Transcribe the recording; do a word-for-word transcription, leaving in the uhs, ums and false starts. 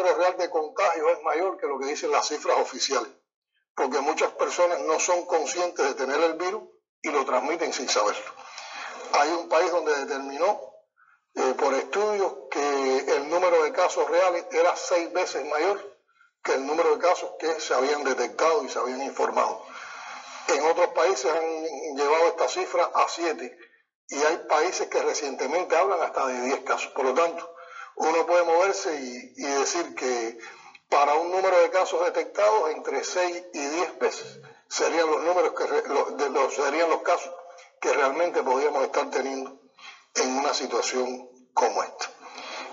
número real de contagios es mayor que lo que dicen las cifras oficiales, porque muchas personas no son conscientes de tener el virus y lo transmiten sin saberlo. Hay un país donde determinó eh, por estudios que el número de casos reales era seis veces mayor que el número de casos que se habían detectado y se habían informado. En otros países han llevado esta cifra a siete y hay países que recientemente hablan hasta de diez casos. Por lo tanto, uno puede moverse y, y decir que para un número de casos detectados entre seis y diez veces serían los números que lo, de los, serían los casos que realmente podríamos estar teniendo en una situación como esta.